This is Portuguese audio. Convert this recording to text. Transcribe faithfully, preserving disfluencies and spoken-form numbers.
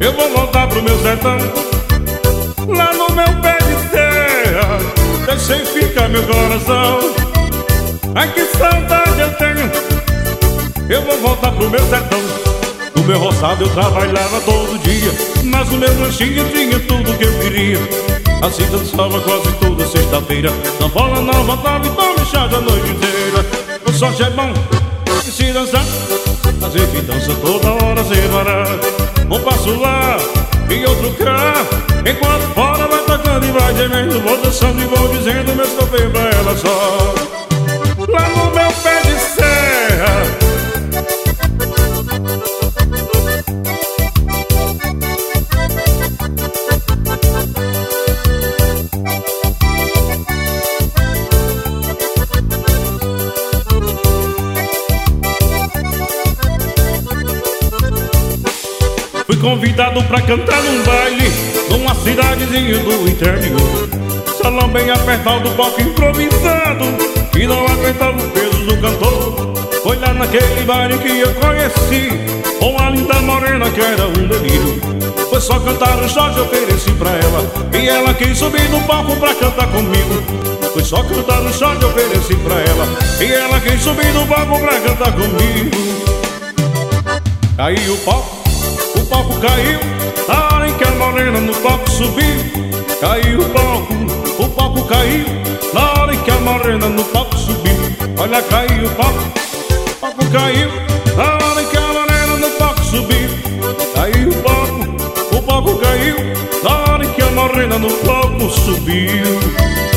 eu vou voltar pro meu sertão. Lá no meu pé de serra, deixei ficar meu coração. Ai, que saudade eu tenho, eu vou voltar pro meu sertão. No meu roçado eu trabalhava todo dia, mas o meu lanchinho tinha tudo que eu queria. Assim dançava quase toda sexta-feira, na bola não voltava e tome chá da noite inteira. O sorte é bom e se dançar, a gente dança toda hora sem parar. Um passo lá e outro cá, enquanto fora vai tocando e vai gemendo. Vou dançando e vou dizendo meus copeiros pra ela só. Lá no meu pé de serra, fui convidado pra cantar num baile numa cidadezinha do interior. Salão bem apertado, palco improvisado, e não aguentava o peso do cantor. Foi lá naquele baile que eu conheci uma linda morena que era um delírio. Foi só cantar o Jorge, ofereci pra ela, e ela quis subir no palco pra cantar comigo. Foi só cantar o Jorge, ofereci pra ela, e ela quis subir no palco pra cantar comigo. Caiu o palco, o palco caiu, a hora em que a morena no palco subiu. Caiu o palco, o palco caiu, na hora em que a morena no palco subiu. Olha, caiu o palco, o palco caiu, na hora em que a morena no palco subiu. Caiu o palco, o palco caiu, na hora em que a morena no palco subiu.